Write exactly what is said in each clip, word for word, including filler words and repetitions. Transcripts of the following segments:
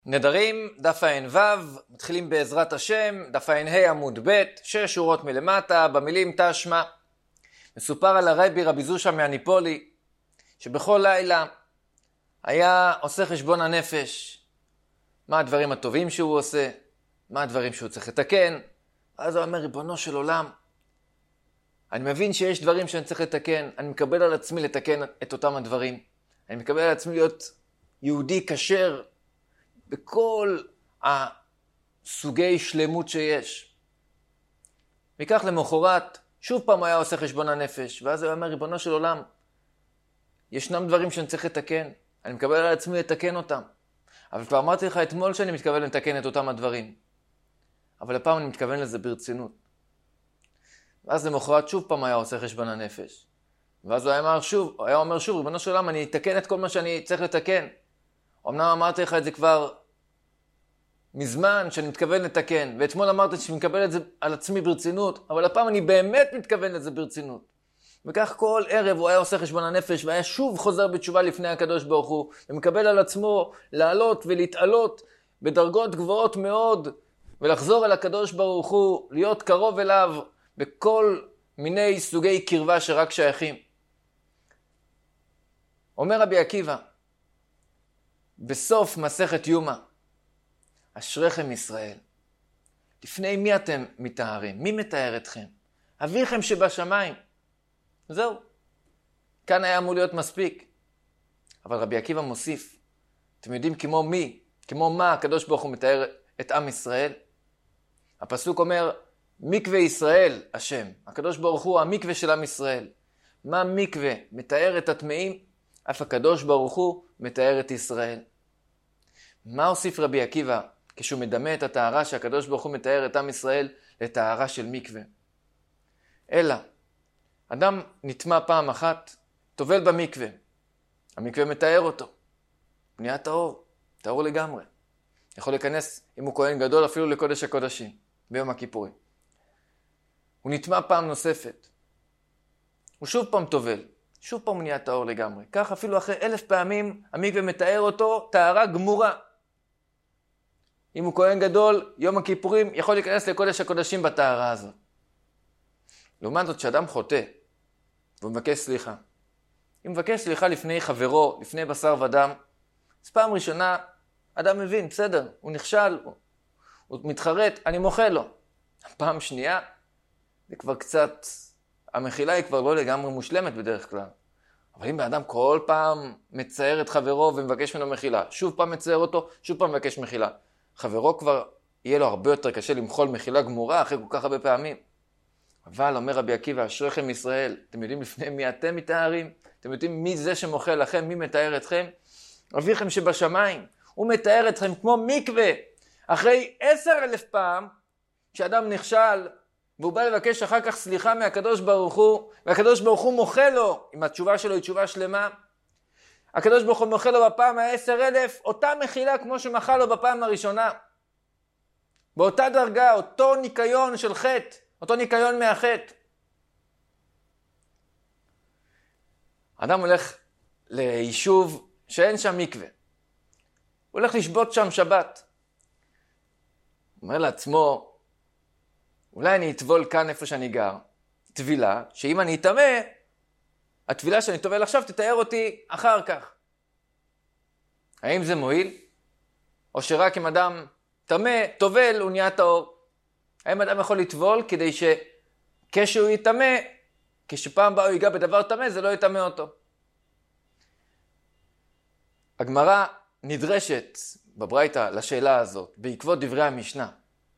נדרים, דף ע"ו, מתחילים בעזרת השם, דף ע"ה עמוד ב', שש שורות מלמטה, במילים תשמע. מסופר על הרבי רבי זושה מהניפולי, שבכל לילה היה עושה חשבון הנפש, מה הדברים הטובים שהוא עושה, מה הדברים שהוא צריך לתקן. אז הוא אומר, ריבונו של עולם, אני מבין שיש דברים שאני צריך לתקן, אני מקבל על עצמי לתקן את אותם הדברים. אני מקבל על עצמי להיות יהודי כשר בכל הסוגי שלמות שיש. מכך למחרת, שוב פעם היה עושה חשבון הנפש, ואז הוא אומר, ריבונו של עולם, ישנם דברים שאני צריך לתקן, אני מקבל על עצמי לתקן אותם. אבל כבר אמרתי לך אתמול שאני מתכוון לתקן את אותם הדברים. אבל הפעם אני מתכוון לזה ברצינות. ואז למחרת שוב פעם היה עושה חשבון הנפש. ואז הוא היה אומר שוב, הוא היה אומר שוב, ריבונו של עולם, אני אתקן את כל מה שאני צריך לתקן. אמנם אמרתי לך את זה כבר מזמן שאני מתכוון לתקן, ואתמול אמרתי שאני מקבל את זה על עצמי ברצינות, אבל הפעם אני באמת מתכוון לזה ברצינות. וכך כל ערב הוא היה עושה חשבון הנפש, והיה שוב חוזר בתשובה לפני הקדוש ברוך הוא, ומקבל על עצמו לעלות ולהתעלות בדרגות גבוהות מאוד, ולחזור אל הקדוש ברוך הוא, להיות קרוב אליו בכל מיני סוגי קרבה שרק שייכים. אומר רבי עקיבא, בסוף מסכת יומא, אשריכם ישראל. לפני מי אתם מתארים? מי מתאר אתכם? אביכם שבשמיים. זהו. כאן היה אמור להיות מספיק. אבל רבי עקיבא מוסיף, אתם יודעים כמו מי, כמו מה הקדוש ברוך הוא מתאר את עם ישראל? הפסוק אומר, מקווה ישראל השם. הקדוש ברוך הוא המקווה של עם ישראל. מה מקווה? מתאר את הטמאים, אף הקדוש ברוך הוא מתאר את ישראל. מה הוסיף רבי עקיבא כשהוא מדמה את הטהרה שהקדוש ברוך הוא מתאר את עם ישראל לטהרה של מקווה? אלא, אדם נטמע פעם אחת, טובל במקווה. המקווה מתאר אותו. נהיה טהור, טהור לגמרי. יכול להיכנס, אם הוא כהן גדול, אפילו לקודש הקודשים, ביום הכיפורים. הוא נטמע פעם נוספת. הוא שוב פעם טובל. שוב פעם הוא נהיה טהור לגמרי. כך אפילו אחרי אלף פעמים, המקווה מתאר אותו טהרה גמורה. אם הוא כהן גדול, יום הכיפורים יכול להיכנס לקודש הקודשים בטהרה הזאת. לעומת זאת, שאדם חוטא, והוא מבקש סליחה. אם מבקש סליחה לפני חברו, לפני בשר ודם, אז פעם ראשונה, אדם מבין, בסדר, הוא נכשל, הוא, הוא מתחרט, אני מוחה לו. פעם שנייה, זה כבר קצת, המחילה היא כבר לא לגמרי מושלמת בדרך כלל. אבל אם האדם כל פעם מצייר את חברו ומבקש ממנו מחילה, שוב פעם מצייר אותו, שוב פעם מבקש מחילה. חברו כבר יהיה לו הרבה יותר קשה למחול מחילה גמורה אחרי כל כך הרבה פעמים. אבל אומר רבי עקיבא, אשריכם ישראל, אתם יודעים לפני מי אתם מתארים? אתם יודעים מי זה שמוחל לכם, מי מתאר אתכם? אביכם שבשמיים, הוא מתאר אתכם כמו מקווה. אחרי עשר אלף פעם, כשאדם נכשל, והוא בא לבקש אחר כך סליחה מהקדוש ברוך הוא, והקדוש ברוך הוא מוחל לו, אם התשובה שלו היא תשובה שלמה, הקדוש ברוך הוא מוחל לו בפעם ה-עשר אלף, אותה מחילה כמו שמחל לו בפעם הראשונה. באותה דרגה, אותו ניקיון של חטא, אותו ניקיון מהחטא. אדם הולך ליישוב שאין שם מקווה. הוא הולך לשבות שם שבת. הוא אומר לעצמו, אולי אני אטבול כאן איפה שאני גר. טבילה, שאם אני אטמא, הטבילה שאני טובל עכשיו תתאר אותי אחר כך. האם זה מועיל? או שרק אם אדם טמא, טובל, הוא נהיה טהור? האם אדם יכול לטבול כדי שכשהוא יטמא, כשפעם בא הוא ייגע בדבר טמא, זה לא יטמא אותו? הגמרא נדרשת בברייתא לשאלה הזאת, בעקבות דברי המשנה.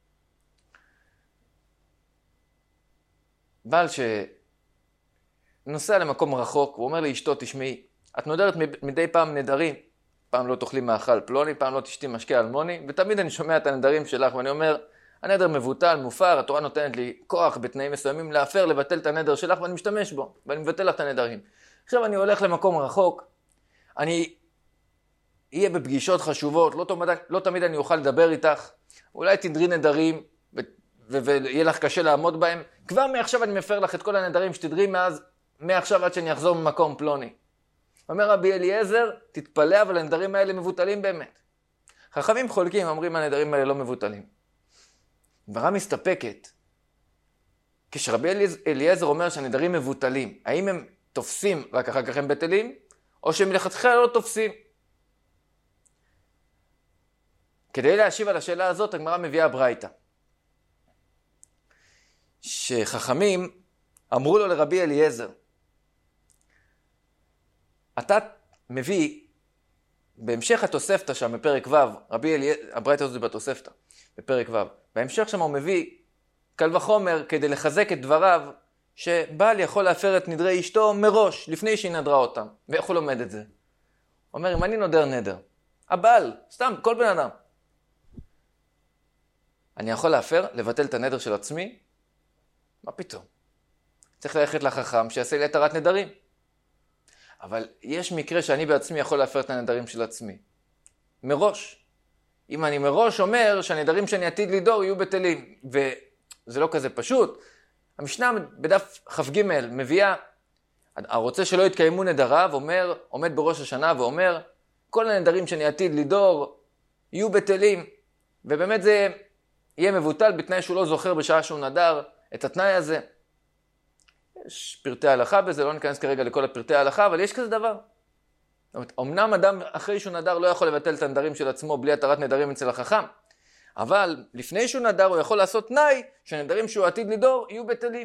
בעל שנוסע למקום רחוק, הוא אומר לאשתו, תשמעי, את נודרת מדי פעם נדרים, פעם לא תאכלי מאכל פלוני, פעם לא תשתי משקה אלמוני, ותמיד אני שומע את הנדרים שלך, ואני אומר, הנדר מבוטל, מופר, התורה נותנת לי כוח בתנאים מסוימים להפר, לבטל את הנדר שלך, ואני משתמש בו, ואני מבטל לך את הנדרים. עכשיו אני הולך למקום רחוק, אני אהיה בפגישות חשובות, לא תמיד, לא תמיד אני אוכל לדבר איתך, אולי תנדרי נדרים, ויהיה לך קשה לעמוד בהם. כבר מעכשיו אני מפר לך את כל הנדרים שתדרי מאז, מעכשיו עד שאני אחזור ממקום פלוני. אומר רבי אליעזר, תתפלא, אבל הנדרים האלה מבוטלים באמת. חכמים חולקים, אומרים הנדרים האלה לא מבוטלים. גמרא מסתפקת. כשרבי אליעזר אומר שהנדרים מבוטלים, האם הם תופסים רק אחר כך הם בטלים, או שהם מלכתחילה לא תופסים? כדי להשיב על השאלה הזאת, הגמרא מביאה ברייתא. שחכמים אמרו לו לרבי אליעזר, אתה מביא, בהמשך התוספתא שם בפרק ו', רבי אליעזר, הברייתא הזאת בתוספתא, בפרק ו', בהמשך שם הוא מביא קל וחומר כדי לחזק את דבריו, שבעל יכול להפר את נדרי אשתו מראש, לפני שהיא נדרה אותם. ואיך הוא לומד את זה? הוא אומר, אם אני נודר נדר, הבעל, סתם, כל בן אדם, אני יכול להפר, לבטל את הנדר של עצמי? מה פתאום? צריך ללכת לחכם שיעשה לי התרת נדרים. אבל יש מקרה שאני בעצמי יכול להפר את הנדרים של עצמי. מראש. אם אני מראש אומר שהנדרים שאני עתיד לדור יהיו בטלים. וזה לא כזה פשוט. המשנה בדף כ"ג מביאה, הרוצה שלא יתקיימו נדריו, אומר, עומד בראש השנה ואומר, כל הנדרים שאני עתיד לדור יהיו בטלים. ובאמת זה יהיה מבוטל בתנאי שהוא לא זוכר בשעה שהוא נדר את התנאי הזה. יש פרטי הלכה בזה, לא ניכנס כרגע לכל הפרטי ההלכה, אבל יש כזה דבר. זאת אומרת, אמנם אדם אחרי שהוא נדר לא יכול לבטל את הנדרים של עצמו בלי התרת נדרים אצל החכם, אבל לפני שהוא נדר הוא יכול לעשות תנאי שהנדרים שהוא עתיד לדור יהיו בטלים.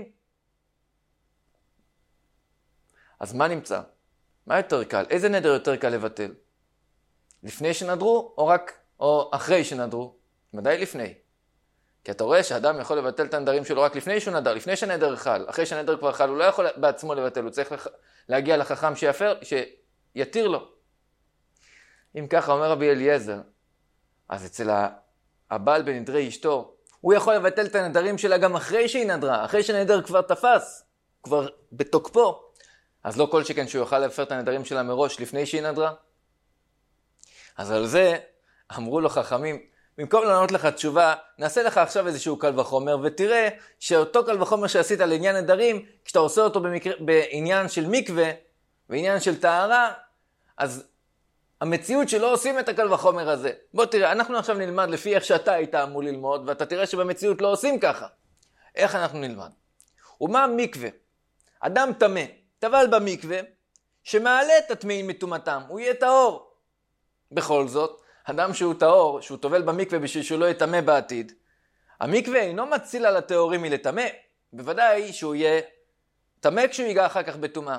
אז מה נמצא? מה יותר קל? איזה נדר יותר קל לבטל? לפני שנדרו או רק, או אחרי שנדרו? ודאי לפני. כי אתה רואה שאדם יכול לבטל את הנדרים שלו רק לפני שהוא נדר, לפני שנדר חל. אחרי שנדר כבר חל, הוא לא יכול בעצמו לבטל, הוא צריך לח... להגיע לחכם שיפר, שיתיר לו. אם ככה אומר רבי אליעזר, אז אצל הבעל בנדרי אשתו, הוא יכול לבטל את הנדרים שלה גם אחרי שהיא נדרה, אחרי שנדר כבר תפס, כבר בתוקפו. אז לא כל שכן שהוא יוכל להפר את הנדרים שלה מראש לפני שהיא נדרה. אז על זה אמרו לו חכמים, במקום לענות לך תשובה, נעשה לך עכשיו איזשהו קל וחומר, ותראה שאותו קל וחומר שעשית לעניין נדרים, כשאתה עושה אותו במקרה, בעניין של מקווה, בעניין של טהרה, אז המציאות שלא עושים את הקל וחומר הזה. בוא תראה, אנחנו עכשיו נלמד לפי איך שאתה היית אמור ללמוד, ואתה תראה שבמציאות לא עושים ככה. איך אנחנו נלמד? ומה מקווה? אדם תמה, טבל במקווה, שמעלה את הטמאים מטומאתם, הוא יהיה טהור. בכל זאת, אדם שהוא טהור, שהוא טובל במקווה בשביל שהוא לא יטמא בעתיד, המקווה אינו מציל על הטהורים מלטמא, בוודאי שהוא יהיה טמא כשהוא ייגע אחר כך בטומאה.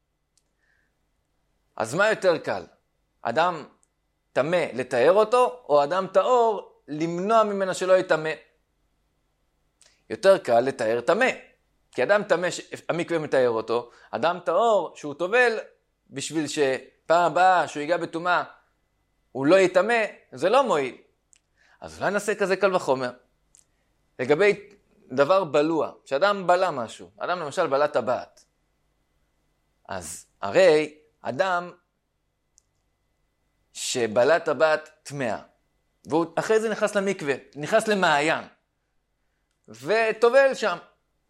אז מה יותר קל? אדם טמא לטהר אותו, או אדם טהור למנוע ממנו שלא יטמא? יותר קל לטהר טמא, כי אדם טמא המקווה מטהר אותו, אדם טהור שהוא טובל בשביל שפעם הבאה שהוא ייגע בטומאה, הוא לא יטמא, זה לא מועיל. אז אולי נעשה כזה קל וחומר. לגבי דבר בלוע, שאדם בלע משהו, אדם למשל בלע טבעת. אז הרי אדם שבלע טבעת טמאה, והוא אחרי זה נכנס למקווה, נכנס למעיין, וטובל שם.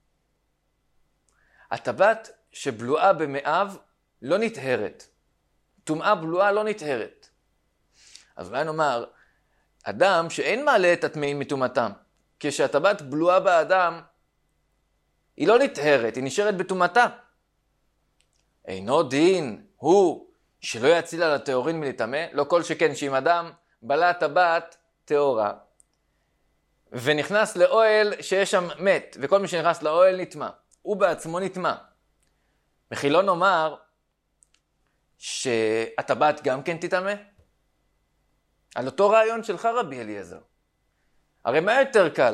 הטבעת שבלועה במאב לא נטהרת. טומאה בלועה לא נטהרת. אז אולי נאמר, אדם שאין מעלה את הטמאים מטומאתם, כשהטבעת בלועה באדם, היא לא נטהרת, היא נשארת בטומאתה. אינו דין הוא שלא יציל על הטהורין מלטמא, לא כל שכן שאם אדם בלע טבעת טהורה, ונכנס לאוהל שיש שם מת, וכל מי שנכנס לאוהל נטמא, הוא בעצמו נטמא. וכי לא נאמר שהטבעת גם כן תטמא? על אותו רעיון שלך רבי אליעזר. הרי מה יותר קל?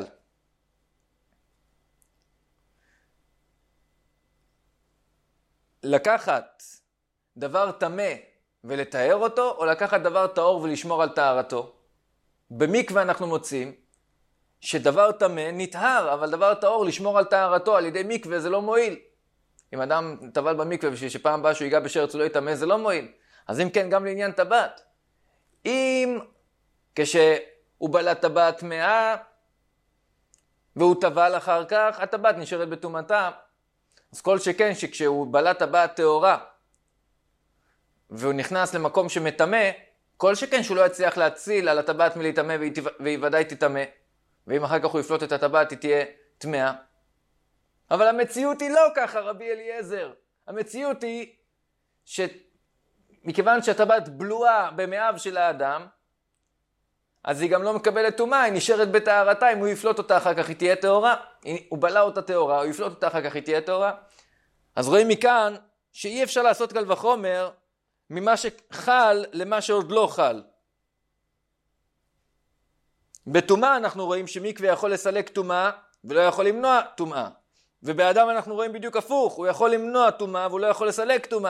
לקחת דבר טמא ולטהר אותו, או לקחת דבר טהור ולשמור על טהרתו? במקווה אנחנו מוצאים שדבר טמא נטהר, אבל דבר טהור לשמור על טהרתו על ידי מקווה זה לא מועיל. אם אדם טבל במקווה בשביל שפעם הבאה שהוא ייגע בשרץ הוא לא יטמא, זה לא מועיל. אז אם כן, גם לעניין טבעת. אם כשהוא בלע טבעת טמאה והוא טבל אחר כך, הטבעת נשארת בטומאתה. אז כל שכן שכשהוא בלע טבעת טהורה והוא נכנס למקום שמטמא, כל שכן שהוא לא יצליח להציל על הטבעת מלהיטמא והיא ודאי תיטמא, ואם אחר כך הוא יפלוט את הטבעת היא תהיה טמאה. אבל המציאות היא לא ככה, רבי אליעזר. המציאות היא שמכיוון שהטבעת בלועה במאיו של האדם, אז היא גם לא מקבלת טומאה, היא נשארת בטהרתה, אם הוא יפלוט אותה אחר כך היא תהיה טהורה. הוא בלע אותה טהורה, הוא יפלוט אותה אחר כך היא תהיה טהורה. אז רואים מכאן שאי אפשר לעשות קל וחומר ממה שחל למה שעוד לא חל. בטומאה אנחנו רואים שמקווה יכול לסלק טומאה ולא יכול למנוע טומאה. ובאדם אנחנו רואים בדיוק הפוך, הוא יכול למנוע טומאה והוא לא יכול לסלק טומאה.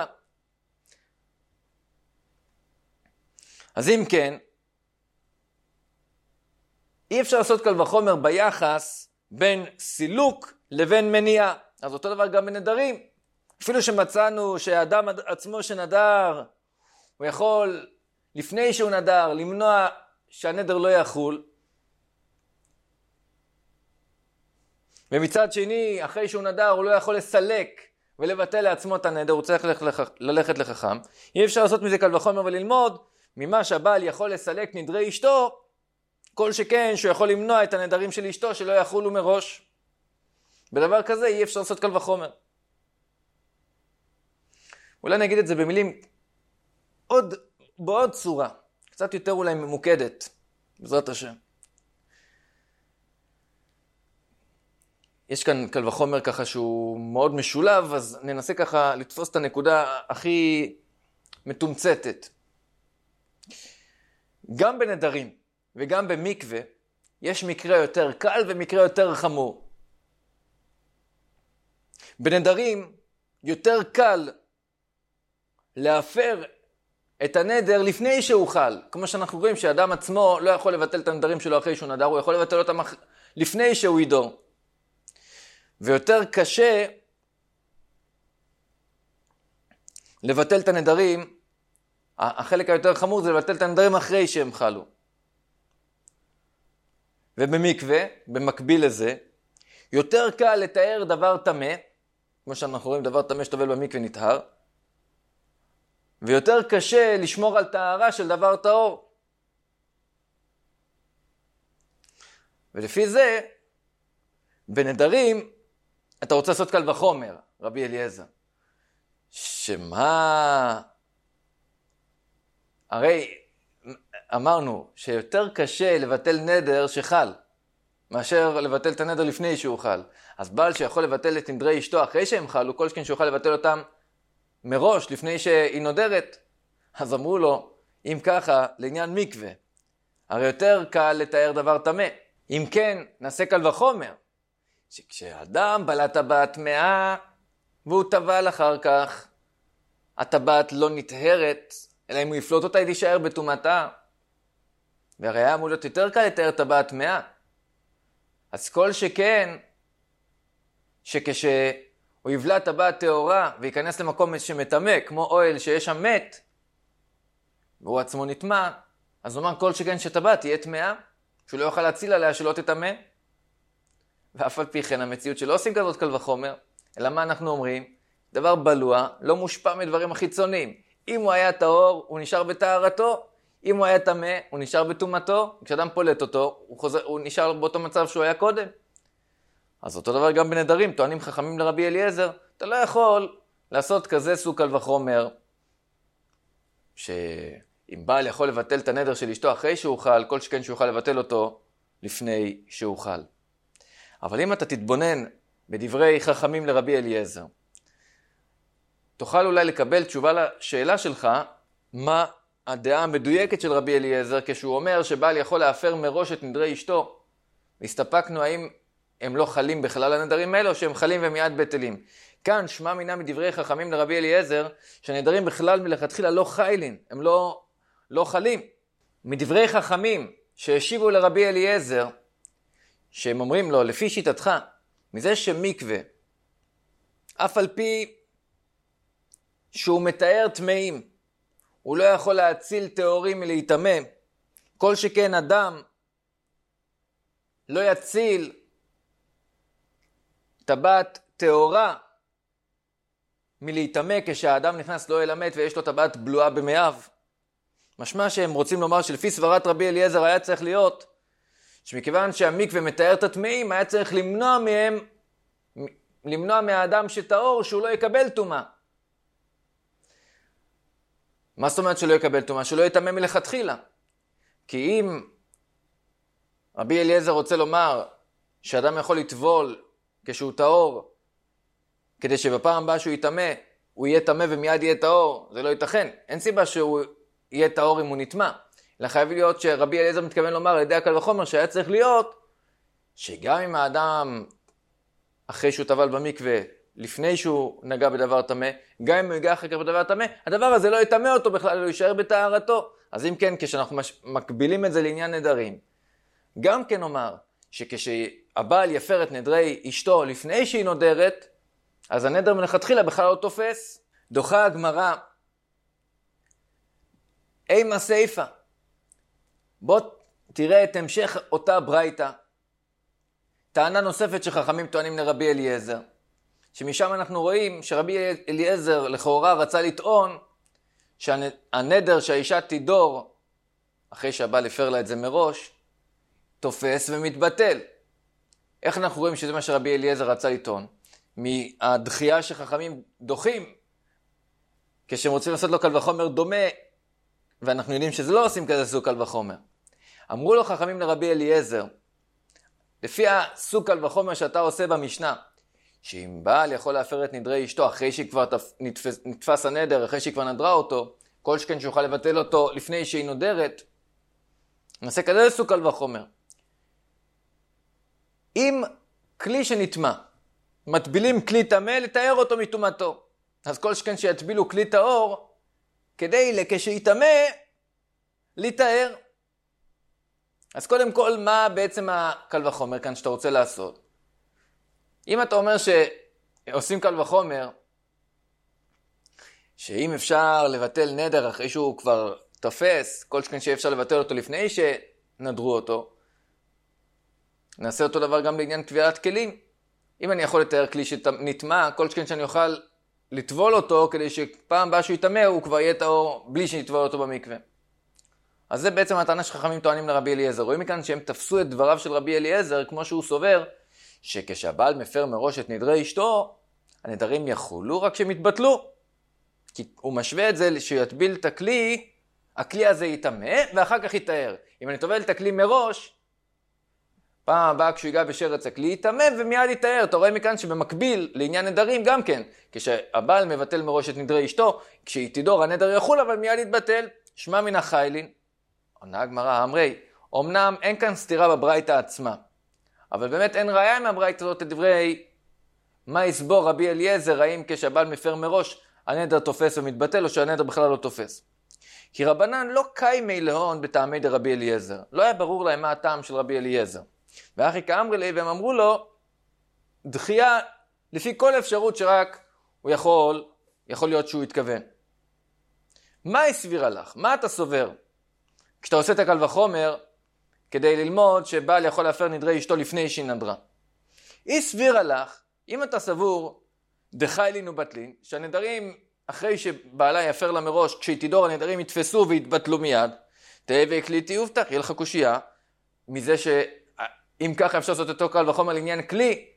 אז אם כן, אי אפשר לעשות קל וחומר ביחס בין סילוק לבין מניעה. אז אותו דבר גם בנדרים. אפילו שמצאנו שהאדם עצמו שנדר, הוא יכול לפני שהוא נדר למנוע שהנדר לא יחול. ומצד שני, אחרי שהוא נדר, הוא לא יכול לסלק ולבטל לעצמו את הנדר, הוא צריך ללכת לחכם. אי אפשר לעשות מזה קל וחומר וללמוד ממה שהבעל יכול לסלק נדרי אשתו, כל שכן שהוא יכול למנוע את הנדרים של אשתו שלא יחולו מראש. בדבר כזה אי אפשר לעשות קל וחומר. אולי נגיד את זה במילים עוד, בעוד צורה, קצת יותר אולי ממוקדת, בעזרת השם. יש כאן קל וחומר ככה שהוא מאוד משולב, אז ננסה ככה לתפוס את הנקודה הכי מתומצתת. גם בנדרים וגם במקווה יש מקרה יותר קל ומקרה יותר חמור. בנדרים יותר קל להפר את הנדר לפני שהוא חל. כמו שאנחנו רואים שהאדם עצמו לא יכול לבטל את הנדרים שלו אחרי שהוא נדר, הוא יכול לבטל אותם לפני שהוא ידור. ויותר קשה לבטל את הנדרים, החלק היותר חמור זה לבטל את הנדרים אחרי שהם חלו. ובמקווה, במקביל לזה, יותר קל לתאר דבר טמא, כמו שאנחנו רואים דבר טמא שטובל במקווה נטהר, ויותר קשה לשמור על טהרה של דבר טהור. ולפי זה, בנדרים, אתה רוצה לעשות קל וחומר, רבי אליעזר. שמה? הרי אמרנו שיותר קשה לבטל נדר שחל, מאשר לבטל את הנדר לפני שהוא חל. אז בעל שיכול לבטל את נדרי אשתו אחרי שהם חלו, כל שכן שיוכל לבטל אותם מראש, לפני שהיא נודרת. אז אמרו לו, אם ככה, לעניין מקווה, הרי יותר קל לתאר דבר טמא. אם כן, נעשה קל וחומר, שכשאדם בלע טבעת טמאה, והוא טבל אחר כך, הטבעת לא נטהרת, אלא אם הוא יפלוט אותה, היא תישאר בטומאתה. והרי היה אמור להיות יותר קל לתאר טבעת טמאה. אז כל שכן, שכשהוא יבלע טבעת טהורה, וייכנס למקום שמטמא, כמו אוהל שיש שם מת, והוא עצמו נטמא, אז הוא אומר כל שכן שטבעת תהיה טמאה, שהוא לא יוכל להציל עליה שלא תטמא. ואף על פי כן המציאות שלא עושים כזאת קל וחומר, אלא מה אנחנו אומרים? דבר בלוע לא מושפע מדברים החיצוניים. אם הוא היה טהור, הוא נשאר בטהרתו. אם הוא היה טמא, הוא נשאר בטומאתו. כשאדם פולט אותו, הוא, חוזר, הוא נשאר באותו מצב שהוא היה קודם. אז אותו דבר גם בנדרים, טוענים חכמים לרבי אליעזר, אתה לא יכול לעשות כזה סוג קל וחומר, שאם בעל יכול לבטל את הנדר של אשתו אחרי שהוא חל, כל שכן שהוא יוכל לבטל אותו לפני שהוא חל. אבל אם אתה תתבונן בדברי חכמים לרבי אליעזר, תוכל אולי לקבל תשובה לשאלה שלך, מה הדעה המדויקת של רבי אליעזר, כשהוא אומר שבעל יכול להפר מראש את נדרי אשתו. והסתפקנו האם הם לא חלים בכלל הנדרים האלה, או שהם חלים ומיד בטלים. כאן שמע מינה מדברי חכמים לרבי אליעזר, שהנדרים בכלל מלכתחילה לא חילין, הם לא, לא חלים. מדברי חכמים שהשיבו לרבי אליעזר, שהם אומרים לו, לפי שיטתך, מזה שמקווה, אף על פי שהוא מתאר טמאים, הוא לא יכול להציל טהורים מלהיטמא, כל שכן אדם לא יציל טבעת טהורה מלהיטמא כשהאדם נכנס לאוהל המת ויש לו טבעת בלועה במאיו. משמע שהם רוצים לומר שלפי סברת רבי אליעזר היה צריך להיות, שמכיוון שהמקווה מתאר את הטמאים, היה צריך למנוע מהם, למנוע מהאדם שטהור שהוא לא יקבל טומאה. מה זאת אומרת שלא יקבל טומאה? שלא יטמא מלכתחילה. כי אם רבי אליעזר רוצה לומר שאדם יכול לטבול כשהוא טהור, כדי שבפעם הבאה שהוא יטמא, הוא יהיה טמא ומיד יהיה טהור, זה לא ייתכן. אין סיבה שהוא יהיה טהור אם הוא נטמא. אלא חייב להיות שרבי אליעזר מתכוון לומר על ידי הקל וחומר שהיה צריך להיות, שגם אם האדם אחרי שהוא טבל במקווה, לפני שהוא נגע בדבר טמא, גם אם הוא יגע אחר כך בדבר טמא, הדבר הזה לא יטמא אותו בכלל, הוא יישאר בטהרתו. אז אם כן, כשאנחנו מקבילים את זה לעניין נדרים, גם כן אומר שכשהבעל יפר את נדרי אשתו לפני שהיא נודרת, אז הנדר מלכתחילה בכלל לא תופס. דוחה הגמרא, אימה סייפה. בוא תראה את המשך אותה ברייתא. טענה נוספת שחכמים טוענים לרבי אליעזר, שמשם אנחנו רואים שרבי אליעזר לכאורה רצה לטעון שהנדר שהאישה תידור, אחרי שהבעל הפר לה את זה מראש, תופס ומתבטל. איך אנחנו רואים שזה מה שרבי אליעזר רצה לטעון? מהדחייה שחכמים דוחים, כשהם רוצים לעשות לו קל וחומר דומה, ואנחנו יודעים שזה לא עושים כזה סוג קל וחומר. אמרו לו חכמים לרבי אליעזר, לפי הסוג קל וחומר שאתה עושה במשנה, שאם בעל יכול להפר את נדרי אשתו אחרי שהיא כבר נתפס, נתפס הנדר, אחרי שהיא כבר נדרה אותו, כל שכן שיוכל לבטל אותו לפני שהיא נודרת, נעשה כזה סוג קל וחומר. אם כלי שנטמא, מטבילים כלי טמא לתאר אותו מטומאתו, אז כל שכן שיטבילו כלי טהור, כדי כשיטמא לתאר. אז קודם כל, מה בעצם הקל וחומר כאן שאתה רוצה לעשות? אם אתה אומר שעושים קל וחומר, שאם אפשר לבטל נדר אחרי שהוא כבר תופס, כל שכן שאפשר לבטל אותו לפני שנדרו אותו, נעשה אותו דבר גם לעניין טביעת כלים. אם אני יכול לתאר כלי שנטמא, כל שכן שאני אוכל לטבול אותו, כדי שפעם הבאה שהוא יטמא הוא כבר יהיה טהור בלי שנטבול אותו במקווה. אז זה בעצם הטענה שחכמים טוענים לרבי אליעזר. רואים מכאן שהם תפסו את דבריו של רבי אליעזר, כמו שהוא סובר, שכשהבעל מפר מראש את נדרי אשתו, הנדרים יחולו רק שמתבטלו. כי הוא משווה את זה שיטביל את הכלי, הכלי הזה יטמא ואחר כך יטהר. אם אני טובל את הכלי מראש, פעם הבאה כשהוא ייגע בשרץ הכלי יטמא ומיד יטהר. אתה רואה מכאן שבמקביל לעניין נדרים גם כן, כשהבעל מבטל מראש את נדרי אשתו, כשהיא תידור הנדר יחול אבל מיד יתבטל. שמע מן החיילין, עונה הגמרא, אמרי, אמנם אין כאן סתירה בברייתא עצמה, אבל באמת אין ראיה מהברייתא הזאת לדברי מה יסבור רבי אליעזר, האם כשהבעל מפר מראש הנדר תופס ומתבטל או שהנדר בכלל לא תופס. כי רבנן לא קיימי להון בטעמי דרבי אליעזר, לא היה ברור להם מה הטעם של רבי אליעזר. ואחי כאמרי לי, והם אמרו לו, דחייה לפי כל אפשרות שרק הוא יכול, יכול להיות שהוא יתכוון. מה היא סבירה לך? מה אתה סובר? כשאתה עושה את הקל וחומר, כדי ללמוד שבעל יכול להפר נדרי אשתו לפני שהיא נדרה. היא סבירה לך, אם אתה סבור, דחיילין ובטלין, שהנדרים, אחרי שבעלה יפר לה מראש, כשהיא תידור הנדרים יתפסו ויתבטלו מיד, תהיה וכלי תיובטח, יהיה לך קושייה, מזה ש... אם ככה אפשר לעשות אותו קל וחומר לעניין כלי,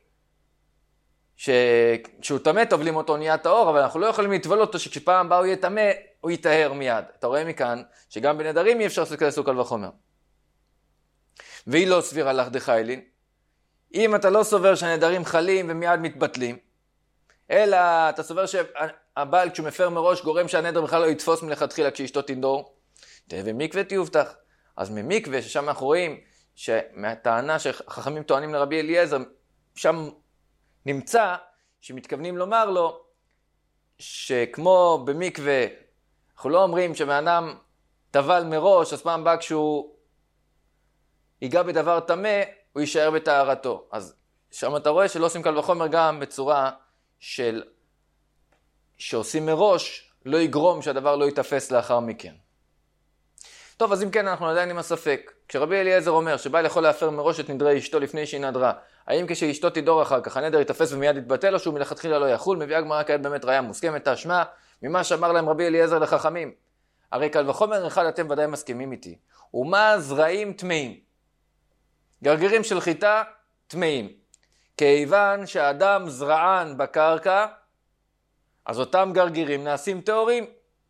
שכשהוא טמא טובלים אותו נהיה טהור, אבל אנחנו לא יכולים לטבול אותו שכשפעם הבאה הוא יהיה טמא, הוא יטהר מיד. אתה רואה מכאן שגם בנדרים אי אפשר לעשות כזה סוג קל וחומר. והיא לא סבירה לך דחיילין. אם אתה לא סובר שהנדרים חלים ומיד מתבטלים, אלא אתה סובר שהבעל כשהוא מפר מראש גורם שהנדר בכלל לא יתפוס מלכתחילה כשאשתו תנדור, תהיה ומקווה תיובטח. אז ממקווה ששם אנחנו רואים שמהטענה שחכמים טוענים לרבי אליעזר, שם נמצא שמתכוונים לומר לו שכמו במקווה, אנחנו לא אומרים שבאדם טבל מראש, אז פעם בא כשהוא ייגע בדבר טמא, הוא יישאר בטהרתו. אז שם אתה רואה שלא עושים קל וחומר גם בצורה של שעושים מראש, לא יגרום שהדבר לא יתפס לאחר מכן. טוב, אז אם כן, אנחנו עדיין עם הספק. כשרבי אליעזר אומר שבעל יכול להפר מראש את נדרי אשתו לפני שהיא נדרה, האם כשאשתו תידור אחר כך הנדר יתפס ומיד יתבטל, או שהוא מלכתחילה לא יחול? מביאה גמרא כעת באמת ראיה מוסכמת, תשמע ממה שאמר להם רבי אליעזר לחכמים. הרי קל וחומר אחד אתם ודאי מסכימים איתי. ומה זרעים טמאים? גרגירים של חיטה טמאים. כיוון שהאדם זרען בקרקע, אז אותם גרגירים נעשים טהורים.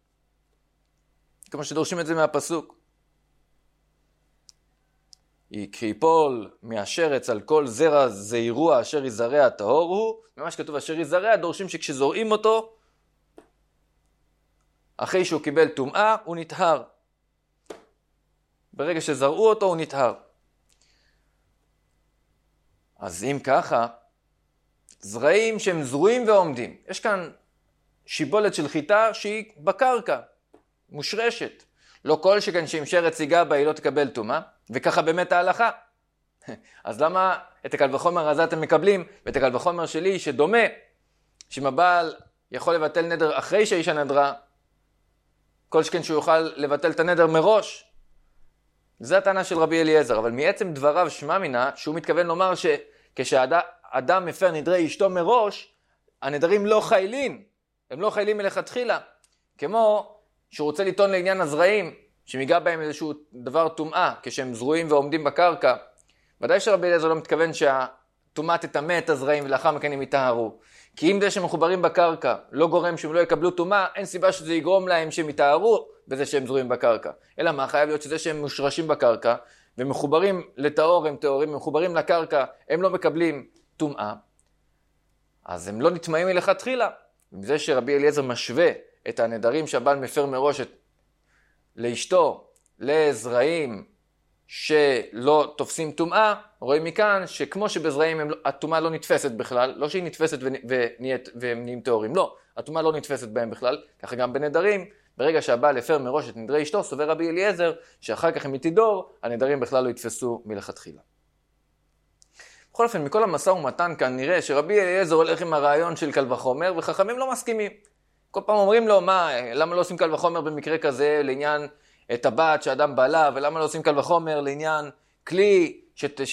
כמו שדורשים את זה מהפסוק. כי יפול מהשרץ על כל זרע זעירוע אשר יזרע טהור הוא. ממש כתוב אשר יזרע, דורשים שכשזורעים אותו, אחרי שהוא קיבל טומאה, הוא נטהר. ברגע שזרעו אותו, הוא נטהר. אז אם ככה, זרעים שהם זרועים ועומדים. יש כאן שיבולת של חיטה שהיא בקרקע, מושרשת. לא כל שכן שאם שרץ ייגע בה היא לא תקבל טומאה, וככה באמת ההלכה. אז למה את הקל וחומר הזה אתם מקבלים, ואת הקל וחומר שלי שדומה, שאם הבעל יכול לבטל נדר אחרי שהאישה נדרה, כל שכן שהוא יוכל לבטל את הנדר מראש. זה הטענה של רבי אליעזר, אבל מעצם דבריו שמע מינה, שהוא מתכוון לומר שכשאדם מפר נדרי אשתו מראש, הנדרים לא חיילים, הם לא חיילים מלכתחילה. כמו שהוא רוצה לטעון לעניין הזרעים, שמיגע בהם איזשהו דבר טומאה, כשהם זרועים ועומדים בקרקע. ודאי שרבי אליעזר לא מתכוון שהטומאה תטמא את הזרעים ולאחר מכן הם יטהרו. כי אם זה שהם מחוברים בקרקע לא גורם שהם לא יקבלו טומאה, אין סיבה שזה יגרום להם שהם יטהרו בזה שהם זרועים בקרקע. אלא מה? חייב להיות שזה שהם מושרשים בקרקע ומחוברים לטהור, הם טהורים, מחוברים לקרקע, הם לא מקבלים טומאה. אז הם לא נטמאים מלכתחילה. וזה שרבי אליעזר משווה את הנדרים שהבעל מפר מראש לאשתו לזרעים שלא תופסים טומאה, רואים מכאן שכמו שבזרעים הטומאה לא נתפסת בכלל, לא שהיא נתפסת ונהיית, והם נהיים טהורים, לא, הטומאה לא נתפסת בהם בכלל, ככה גם בנדרים, ברגע שהבעל הפר מראש את נדרי אשתו, סובר רבי אליעזר, שאחר כך הם יתידור, הנדרים בכלל לא יתפסו מלכתחילה. בכל אופן, מכל המשא ומתן כאן נראה שרבי אליעזר הולך עם הרעיון של קל וחומר, וחכמים לא מסכימים. כל פעם אומרים לו, מה, למה לא עושים קל וחומר במקרה כזה, לעניין טבעת שאדם בעלה, ולמה לא עושים קל וחומר לעניין כלי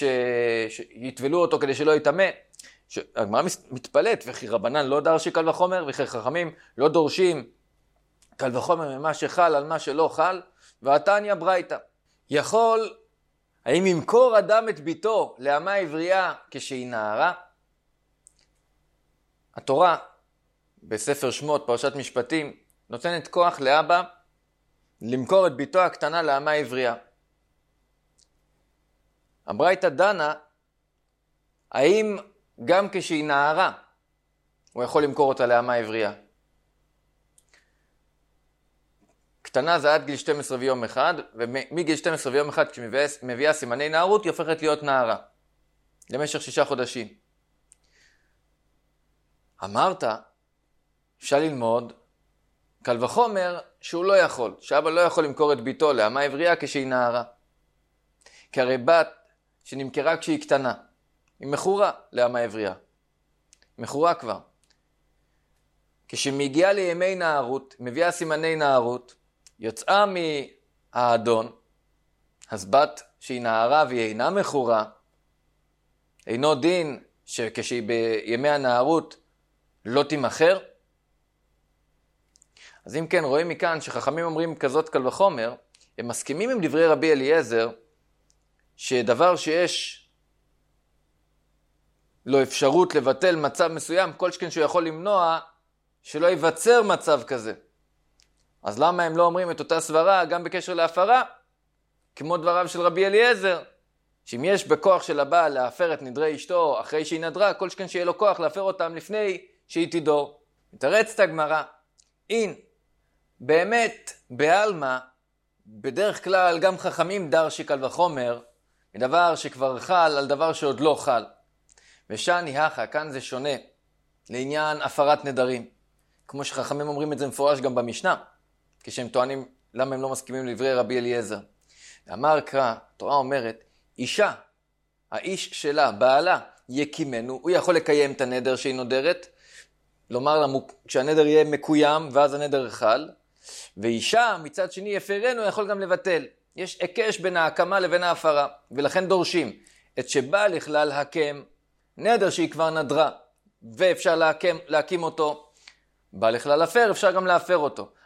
שיטבלו אותו כדי שלא יטמא. הגמרא מתפלאת, וכי רבנן לא דרשי קל וחומר, וכי חכמים לא דורשים קל וחומר ממה שחל על מה שלא חל, והתניא ברייתא. יכול, האם ימכור אדם את ביתו לאמה עברייה כשהיא נערה? התורה, בספר שמות, פרשת משפטים, נותנת כוח לאבא למכור את ביתו הקטנה לאמה עברייה. הברייתא דנה, האם גם כשהיא נערה הוא יכול למכור אותה לאמה עברייה? קטנה זה עד גיל שתים עשרה ויום אחד, ומגיל שתים עשרה ויום אחד כשמביאה סימני נערות היא הופכת להיות נערה, למשך שישה חודשים. אמרת, אפשר ללמוד קל וחומר שהוא לא יכול, שאבא לא יכול למכור את ביתו לאמה עברייה כשהיא נערה. כי הרי בת שנמכרה כשהיא קטנה, היא מכורה לאמה עברייה. מכורה כבר. כשמגיעה לימי נערות, מביאה סימני נערות, יוצאה מהאדון, אז בת שהיא נערה והיא אינה מכורה, אינו דין שכשהיא בימי הנערות לא תימכר. אז אם כן, רואים מכאן שחכמים אומרים כזאת קל וחומר, הם מסכימים עם דברי רבי אליעזר, שדבר שיש לו אפשרות לבטל מצב מסוים, כל שכן שהוא יכול למנוע, שלא ייווצר מצב כזה. אז למה הם לא אומרים את אותה סברה גם בקשר להפרה? כמו דבריו של רבי אליעזר, שאם יש בכוח של הבעל להפר את נדרי אשתו אחרי שהיא נדרה, כל שכן שיהיה לו כוח להפר אותם לפני שהיא תידור. מתרצת הגמרא, אין, באמת, בעלמא, בדרך כלל גם חכמים דרשי קל וחומר, מדבר שכבר חל על דבר שעוד לא חל. ושני הכה, כאן זה שונה, לעניין הפרת נדרים. כמו שחכמים אומרים את זה מפורש גם במשנה, כשהם טוענים למה הם לא מסכימים לדברי רבי אליעזר. אמר קרא, התורה אומרת, אישה, האיש שלה, בעלה, יקימנו, הוא יכול לקיים את הנדר שהיא נודרת, לומר לה, כשהנדר יהיה מקוים ואז הנדר חל, ואישה מצד שני יפרנו יכול גם לבטל. יש הקש בין ההקמה לבין ההפרה, ולכן דורשים את שבא לכלל הקם, נדר שהיא כבר נדרה, ואפשר להקים, להקים אותו, בא לכלל אפר, אפשר גם להפר אותו.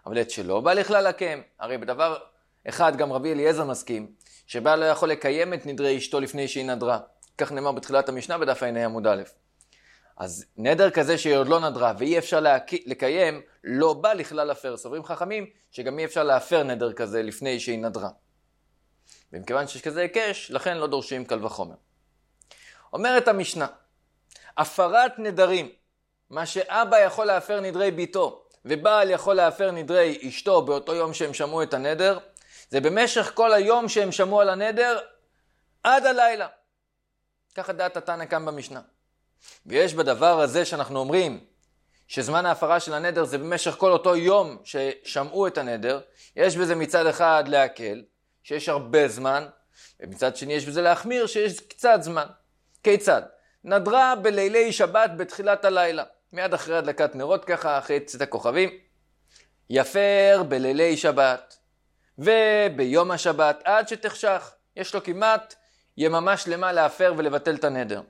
אבל את שלא בא לכלל לקיים, הרי בדבר אחד גם רבי אליעזר מסכים, שבעל לא יכול לקיים את נדרי אשתו לפני שהיא נדרה. כך נאמר בתחילת המשנה בדף ע"ה עמוד א'. אז נדר כזה שהיא עוד לא נדרה ואי אפשר לקיים, לא בא לכלל הפר. סוברים חכמים שגם אי אפשר להפר נדר כזה לפני שהיא נדרה. ומכיוון שיש כזה היקש, לכן לא דורשים קל וחומר. אומרת המשנה, הפרת נדרים, מה שאבא יכול להפר נדרי ביתו, ובעל יכול להפר נדרי אשתו באותו יום שהם שמעו את הנדר, זה במשך כל היום שהם שמעו על הנדר, עד הלילה. ככה דעת התנא כאן במשנה. ויש בדבר הזה שאנחנו אומרים, שזמן ההפרה של הנדר זה במשך כל אותו יום ששמעו את הנדר, יש בזה מצד אחד להקל, שיש הרבה זמן, ומצד שני יש בזה להחמיר, שיש קצת זמן. כיצד? נדרה בלילי שבת בתחילת הלילה, מיד אחרי הדלקת נרות, ככה אחרי צאת הכוכבים, יפר בלילי שבת, וביום השבת עד שתחשך, יש לו כמעט יממה שלמה להפר ולבטל את הנדר.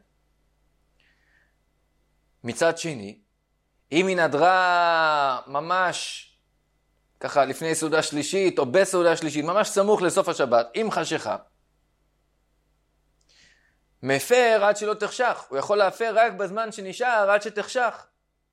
מצד שני, אם היא נדרה ממש ככה לפני סעודה שלישית או בסעודה שלישית, ממש סמוך לסוף השבת, עם חשיכה, מפר עד שלא תחשך. הוא יכול להפר רק בזמן שנשאר עד שתחשך.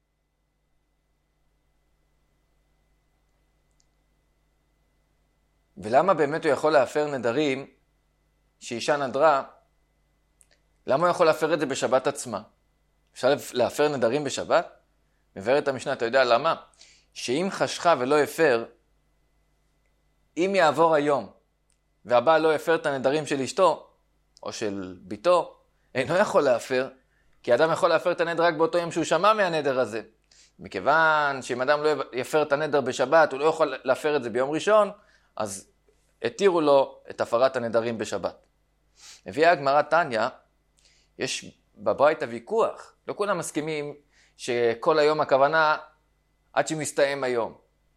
ולמה באמת הוא יכול להפר נדרים שאישה נדרה? למה הוא יכול להפר את זה בשבת עצמה? אפשר להפר נדרים בשבת? מבארת המשנה, אתה יודע למה? שאם חשכה ולא הפר, אם יעבור היום והבעל לא הפר את הנדרים של אשתו או של ביתו, אינו יכול להפר, כי אדם יכול להפר את הנדר רק באותו יום שהוא שמע מהנדר הזה. מכיוון שאם אדם לא יפר את הנדר בשבת, הוא לא יכול להפר את זה ביום ראשון, אז התירו לו את הפרת הנדרים בשבת. הביאה הגמרא תניא, יש בברייתא ויכוח, לא כולם מסכימים שכל היום הכוונה עד שמסתיים היום.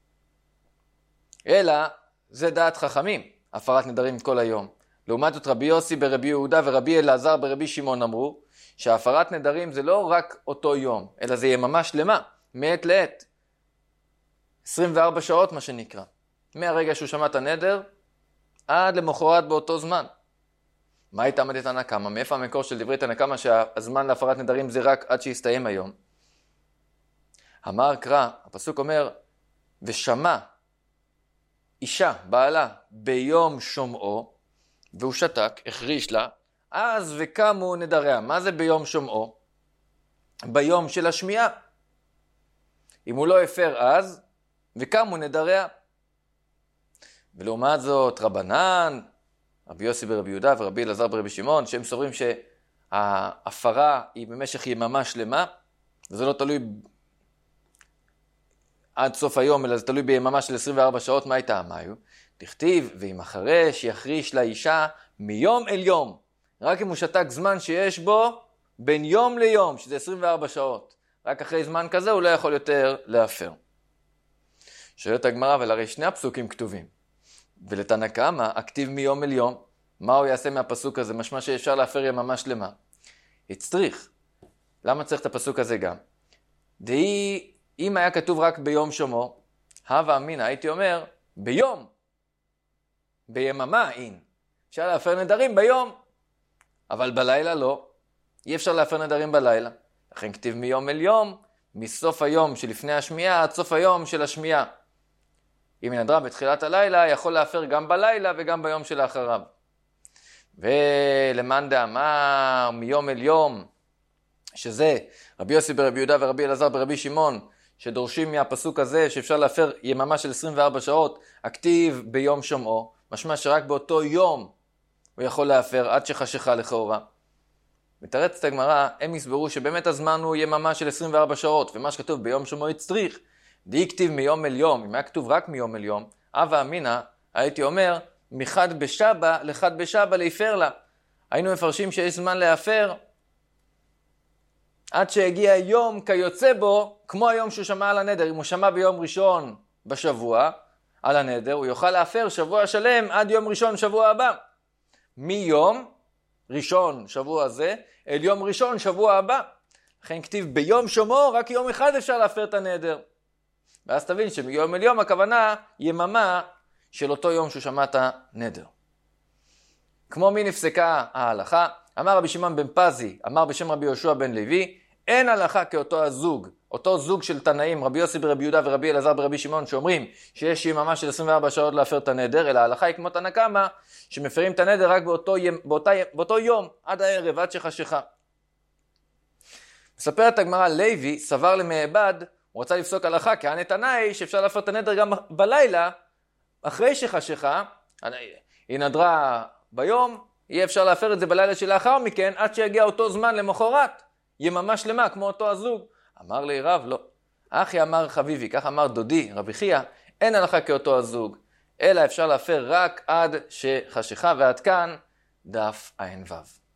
אלא זה דעת חכמים, הפרת נדרים כל היום. לעומת זאת רבי יוסי ברבי יהודה ורבי אלעזר ברבי שמעון אמרו, שהפרת נדרים זה לא רק אותו יום, אלא זה יממה שלמה, מעת לעת. עשרים וארבע שעות מה שנקרא. מהרגע שהוא שמע את הנדר, עד למחרת באותו זמן. מה הייתה עמדת תנא קמא? מאיפה המקור של דברי תנא קמא שהזמן להפרת נדרים זה רק עד שיסתיים היום? אמר קרא, הפסוק אומר, ושמע אישה, בעלה, ביום שומעו, והוא שתק, החריש לה, אז וקמו נדריה. מה זה ביום שומעו? ביום של השמיעה. אם הוא לא הפר אז, וקמו נדריה. ולעומת זאת רבנן, רבי יוסי ברבי יהודה ורבי אלעזר ברבי שמעון, שהם סוברים שההפרה היא במשך יממה שלמה, וזה לא תלוי עד סוף היום, אלא זה תלוי ביממה של עשרים וארבע שעות. מה הייתה? מה היו? תכתיב, ואם אחרי שיחריש לאישה מיום אל יום, רק אם הוא שתק זמן שיש בו בין יום ליום, שזה עשרים וארבע שעות, רק אחרי זמן כזה הוא לא יכול יותר להפר. שואלת הגמרא, אבל הרי שני הפסוקים כתובים, ולתנא קמא הכתיב מיום אל יום, מה הוא יעשה מהפסוק הזה? משמע שאפשר להפר יממה שלמה. הצריך. למה צריך את הפסוק הזה גם? דהי, אם היה כתוב רק ביום שומעו, הווה אמינא, הייתי אומר, ביום, ביממה אין. אפשר להפר נדרים ביום, אבל בלילה לא. אי אפשר להפר נדרים בלילה. לכן כתיב מיום אל יום, מסוף היום שלפני השמיעה עד סוף היום של השמיעה. אם היא נדרה בתחילת הלילה, יכול להפר גם בלילה וגם ביום שלאחריו. ולמאן דאמר מיום אל יום, שזה רבי יוסי ברבי יהודה ורבי אלעזר ברבי שמעון, שדורשים מהפסוק הזה שאפשר להפר יממה של עשרים וארבע שעות, הכתיב ביום שומעו, משמע שרק באותו יום הוא יכול להפר עד שחשיכה לכאורה. מתרצת הגמרא, הם יסברו שבאמת הזמן הוא יממה של עשרים וארבע שעות, ומה שכתוב ביום שומעו הצריך, די כתיב מיום אל יום, אם היה כתוב רק מיום אל יום, הווה אמינא, הייתי אומר, מחד בשבא לחד בשבא להפר לה. היינו מפרשים שיש זמן להפר, עד שהגיע יום כיוצא בו, כמו היום שהוא שמע על הנדר. אם הוא שמע ביום ראשון בשבוע על הנדר, הוא יוכל להפר שבוע שלם עד יום ראשון שבוע הבא. מיום ראשון שבוע זה, אל יום ראשון שבוע הבא. לכן כתיב ביום שומעו, רק יום אחד אפשר להפר את הנדר. ואז תבין שמיום אל יום הכוונה יממה של אותו יום שהוא שמע את הנדר. כמו מי נפסקה ההלכה? אמר רבי שמעון בן פזי, אמר בשם רבי יהושע בן לוי, אין הלכה כאותו הזוג, אותו זוג של תנאים, רבי יוסי ברבי יהודה ורבי אלעזר ברבי שמעון, שאומרים שיש יממה של עשרים וארבע שעות להפר את הנדר, אלא ההלכה היא כמו תנא קמא, שמפרים את הנדר רק באותו, באותה, באותו יום, עד הערב, עד שחשיכה. מספרת הגמרא, לוי סבר למעבד, הוא רצה לפסוק הלכה, כהנא תנאי שאפשר להפר את הנדר גם בלילה, אחרי שחשיכה, היא נדרה ביום, יהיה אפשר להפר את זה בלילה שלאחר מכן, עד שיגיע אותו זמן למחרת, יממה שלמה, כמו אותו הזוג. אמר לי רב, לא. אחי אמר חביבי, כך אמר דודי, רבי חייא, אין הלכה כאותו הזוג, אלא אפשר להפר רק עד שחשיכה, ועד כאן דף עין וו.